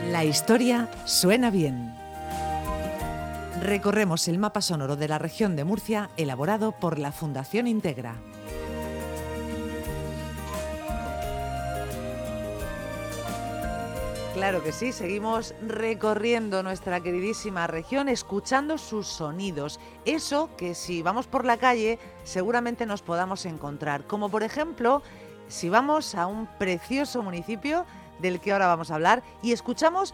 La historia suena bien. Recorremos el mapa sonoro de la región de Murcia elaborado por la Fundación Integra. Claro que sí, seguimos recorriendo nuestra queridísima región, escuchando sus sonidos. Eso que si vamos por la calle seguramente nos podamos encontrar. Como por ejemplo, si vamos a un precioso municipio del que ahora vamos a hablar y escuchamos...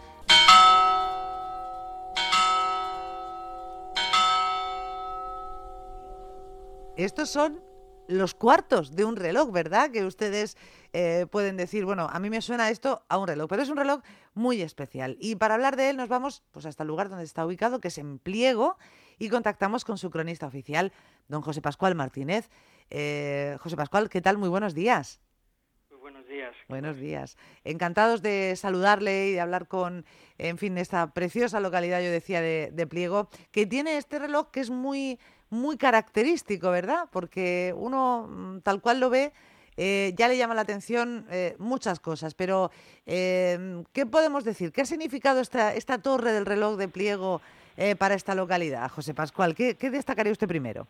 Estos son los cuartos de un reloj, ¿verdad? Que ustedes pueden decir, bueno, a mí me suena esto a un reloj, pero es un reloj muy especial. Y para hablar de él nos vamos pues, hasta el lugar donde está ubicado, que es en Pliego, y contactamos con su cronista oficial, don José Pascual Martínez. José Pascual, ¿qué tal? Muy buenos días. Muy buenos días. Buenos días. Encantados de saludarle y de hablar con, en fin, esta preciosa localidad, yo decía, de Pliego, que tiene este reloj que es muy, muy característico, ¿verdad? Porque uno, tal cual lo ve, ya le llama la atención muchas cosas. Pero, ¿qué podemos decir? ¿Qué ha significado esta torre del reloj de Pliego para esta localidad, José Pascual? ¿Qué destacaría usted primero?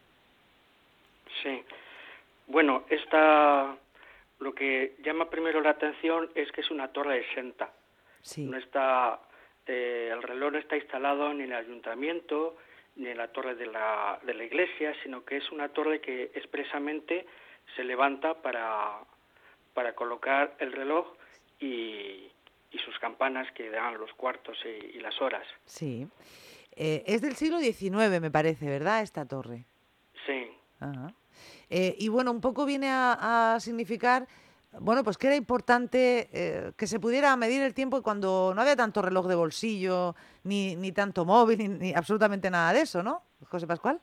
Sí. Bueno, lo que llama primero la atención es que es una torre exenta. Sí. No está, el reloj no está instalado ni en el ayuntamiento ni en la torre de la iglesia, sino que es una torre que expresamente se levanta para colocar el reloj y sus campanas que dan los cuartos y las horas. Sí. Es del siglo XIX, me parece, ¿verdad? Esta torre. Sí. Ajá. Y bueno, un poco viene a significar, bueno, pues que era importante que se pudiera medir el tiempo cuando no había tanto reloj de bolsillo, ni tanto móvil, ni absolutamente nada de eso, ¿no, José Pascual?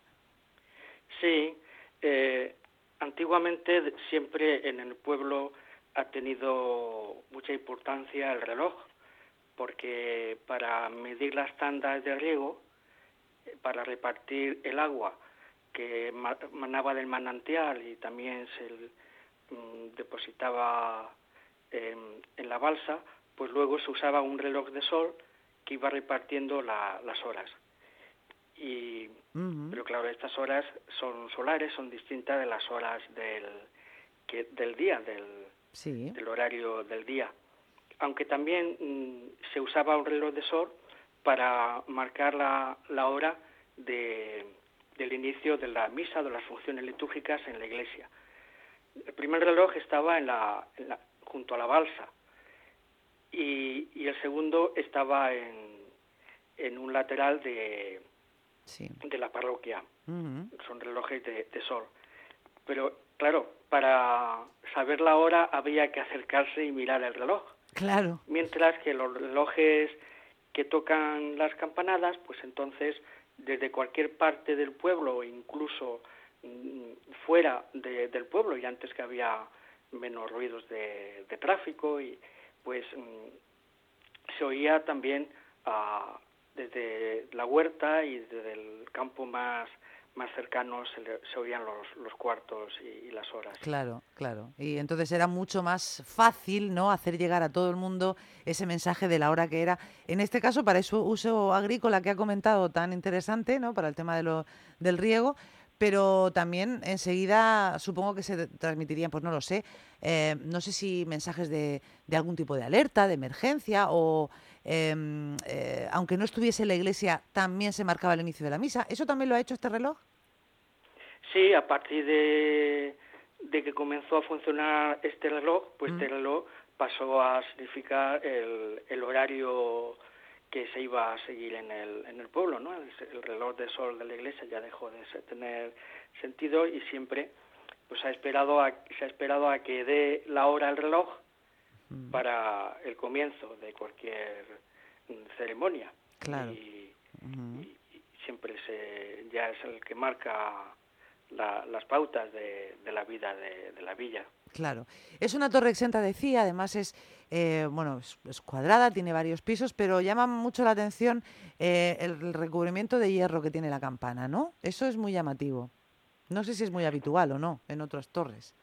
Sí, antiguamente siempre en el pueblo ha tenido mucha importancia el reloj, porque para medir las tandas de riego, para repartir el agua que manaba del manantial y también se depositaba en la balsa, pues luego se usaba un reloj de sol que iba repartiendo las horas. Pero claro, estas horas son solares, son distintas de las horas del día, Sí. del horario del día. Aunque también se usaba un reloj de sol para marcar la hora del inicio de la misa, de las funciones litúrgicas en la iglesia. El primer reloj estaba junto a la balsa y el segundo estaba en un lateral de la parroquia. Son relojes de sol. Pero, claro, para saber la hora había que acercarse y mirar el reloj. Claro. Mientras que los relojes que tocan las campanadas, pues entonces, desde cualquier parte del pueblo, incluso fuera del pueblo, y antes que había menos ruidos de tráfico, y pues se oía también desde la huerta y desde el campo más cercano se oían los cuartos y las horas. Claro, claro. Y entonces era mucho más fácil, ¿no?, hacer llegar a todo el mundo ese mensaje de la hora que era. En este caso, para ese uso agrícola que ha comentado tan interesante, ¿no?, para el tema del riego, pero también enseguida supongo que se transmitirían, pues no lo sé, no sé si mensajes de algún tipo de alerta, de emergencia o... aunque no estuviese en la iglesia, también se marcaba el inicio de la misa. ¿Eso también lo ha hecho este reloj? Sí, a partir de que comenzó a funcionar este reloj, pues este reloj pasó a significar el horario que se iba a seguir en el pueblo, ¿no? El reloj de sol de la iglesia ya dejó de tener sentido y siempre pues se ha esperado a que dé la hora el reloj para el comienzo de cualquier ceremonia. Claro. Y siempre ya es el que marca las pautas de la vida de la villa. Claro. Es una torre exenta, decía, además es, bueno, es cuadrada, tiene varios pisos, pero llama mucho la atención el recubrimiento de hierro que tiene la campana, ¿no? Eso es muy llamativo. No sé si es muy habitual o no en otras torres.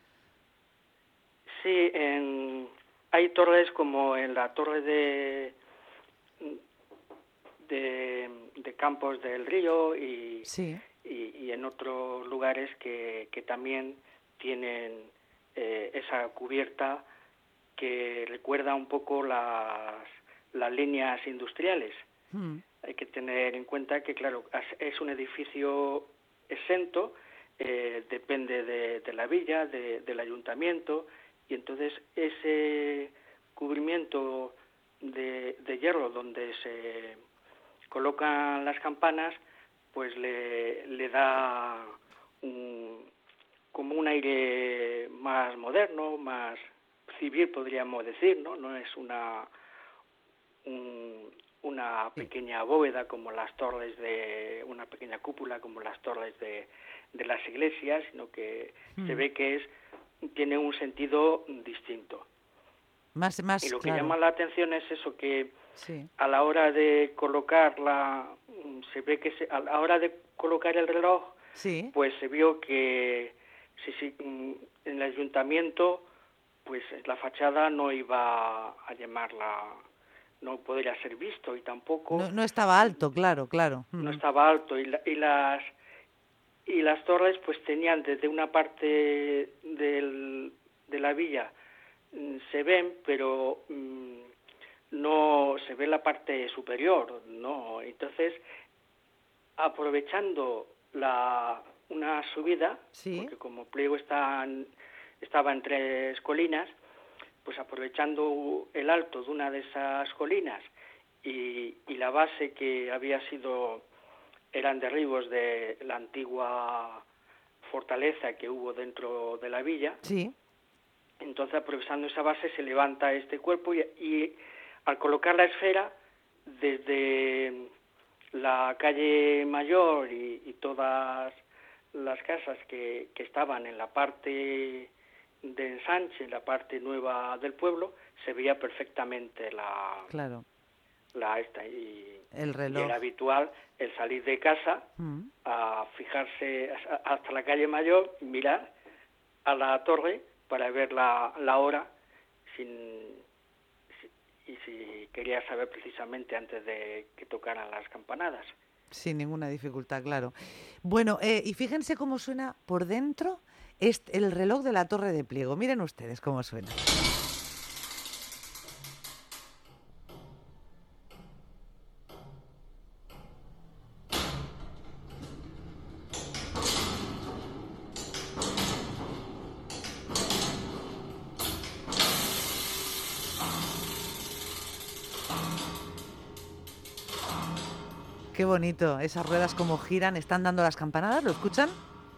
Sí, hay torres como en la torre de Campos del Río y Sí. y en otros lugares que también tienen esa cubierta que recuerda un poco las líneas industriales. Mm. Hay que tener en cuenta que, claro, es un edificio exento, depende de la villa, del ayuntamiento, y entonces ese cubrimiento de hierro donde se colocan las campanas, pues le da como un aire más moderno, más civil, podríamos decir, ¿no? No es una Sí. pequeña bóveda como las torres una pequeña cúpula como las torres de las iglesias, sino que se ve que tiene un sentido distinto. Y lo que Claro. llama la atención es eso, que Sí. a la hora de se ve que a la hora de colocar el reloj, Sí. pues se vio que en el ayuntamiento, pues la fachada no iba a no podría ser visto, y tampoco No estaba alto, claro, claro. no Ujú. estaba alto, y las torres pues tenían desde una parte de la villa, se ven, pero no se ve la parte superior, no. Entonces, aprovechando una subida, Sí. porque como Pliego estaba en 3 colinas, pues aprovechando el alto de una de esas colinas y la base que eran derribos de la antigua fortaleza que hubo dentro de la villa. Sí. Entonces, aprovechando esa base, se levanta este cuerpo y al colocar la esfera desde la calle Mayor y todas las casas que estaban en la parte de ensanche, en la parte nueva del pueblo, se veía perfectamente Claro. El y era reloj. habitual el salir de casa Mm. a fijarse hasta la calle Mayor, mirar a la torre para ver la hora y si quería saber precisamente antes de que tocaran las campanadas. Sin ninguna dificultad, claro. Bueno, y fíjense cómo suena por dentro el reloj de la Torre de Pliego. Miren ustedes cómo suena. Qué bonito, esas ruedas como giran, están dando las campanadas, ¿lo escuchan?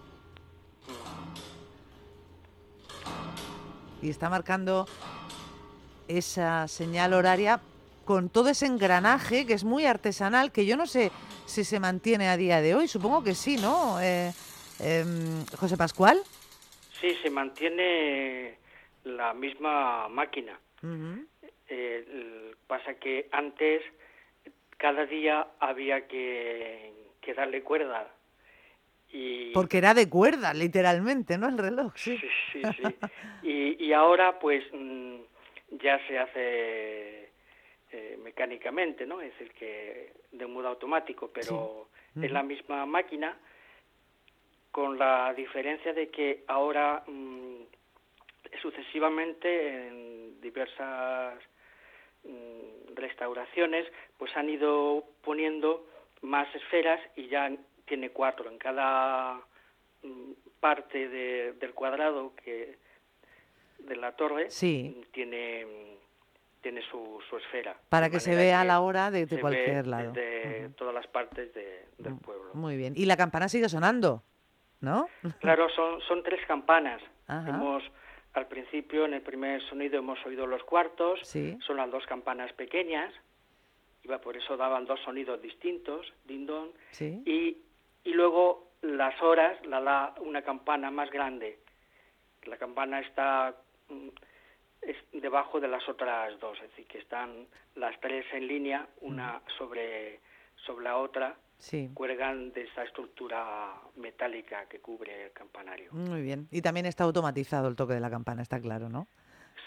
Y está marcando esa señal horaria con todo ese engranaje que es muy artesanal, que yo no sé si se mantiene a día de hoy, supongo que sí, ¿no? José Pascual. Sí, se mantiene la misma máquina. Ujú. Pasa que antes, cada día había que darle cuerda. Y Porque era de cuerda, literalmente, ¿no? El reloj, sí. sí, sí, sí. Y ahora, pues, ya se hace mecánicamente, ¿no? Es decir, que de modo automático, Sí. pero es Ujú. la misma máquina, con la diferencia de que ahora sucesivamente en diversas restauraciones pues han ido poniendo más esferas y ya tiene 4 en cada parte del cuadrado de la torre. Sí, Tiene su esfera, de para que se manera vea que la hora de se ve cualquier lado. desde Ujú. todas las partes del pueblo. Muy bien. Y la campana sigue sonando, ¿no? Claro, son 3 campanas. Ajá, Al principio, en el primer sonido, hemos oído los cuartos, sí. son las 2 campanas pequeñas, por eso daban 2 sonidos distintos, din-don, Sí. y luego las horas la da una campana más grande. La campana está es debajo de las otras 2, es decir, que están las 3 en línea, una sobre la otra, Sí. cuelgan de esa estructura metálica que cubre el campanario. Muy bien. Y también está automatizado el toque de la campana, está claro, ¿no?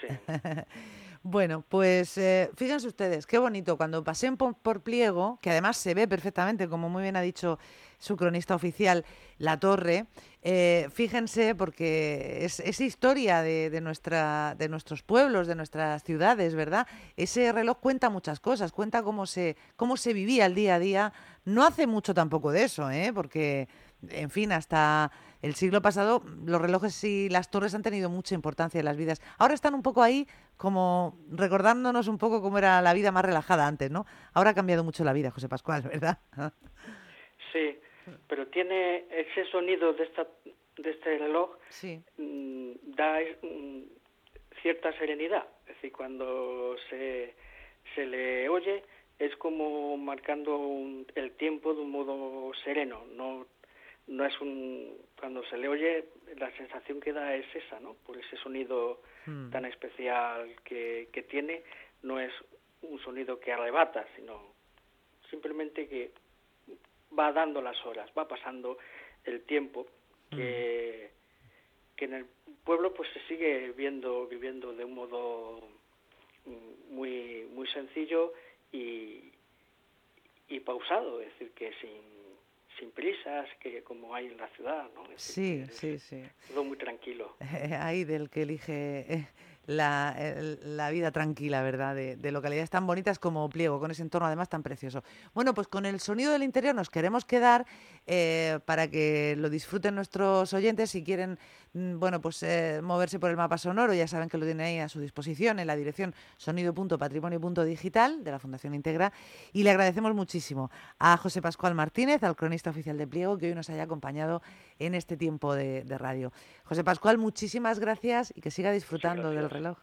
sí. Bueno, pues fíjense ustedes, qué bonito, cuando pasen por Pliego, que además se ve perfectamente, como muy bien ha dicho su cronista oficial, la torre, fíjense porque es historia de nuestros pueblos, de nuestras ciudades, ¿verdad? Ese reloj cuenta muchas cosas, cuenta cómo se vivía el día a día. No hace mucho tampoco de eso, porque, en fin, hasta el siglo pasado los relojes y las torres han tenido mucha importancia en las vidas. Ahora están un poco ahí como recordándonos un poco cómo era la vida más relajada antes, ¿no? Ahora ha cambiado mucho la vida, José Pascual, ¿verdad? Sí, pero tiene ese sonido de este reloj, Sí. Da cierta serenidad. Es decir, cuando se le oye es como marcando el tiempo de un modo sereno. No es cuando se le oye, la sensación que da es esa, ¿no? Por ese sonido tan especial que tiene. No es un sonido que arrebata, sino simplemente que va dando las horas, va pasando el tiempo, que en el pueblo pues se sigue viviendo de un modo muy muy sencillo y pausado, es decir, que sin prisas, que como hay en la ciudad, ¿no? Es decir, Sí. todo muy tranquilo. Hay del que elige la vida tranquila, ¿verdad? De localidades tan bonitas como Pliego, con ese entorno además tan precioso. Bueno, pues con el sonido del interior nos queremos quedar para que lo disfruten nuestros oyentes. Si quieren, moverse por el mapa sonoro, ya saben que lo tienen ahí a su disposición en la dirección sonido.patrimonio.digital de la Fundación Integra. Y le agradecemos muchísimo a José Pascual Martínez, al cronista oficial de Pliego, que hoy nos haya acompañado en este tiempo de radio. José Pascual, muchísimas gracias y que siga disfrutando del reloj.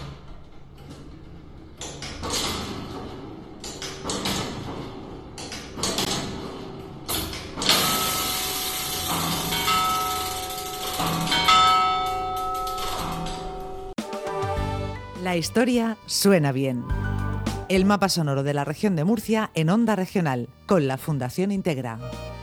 La historia suena bien. El mapa sonoro de la región de Murcia en Onda Regional, con la Fundación Integra.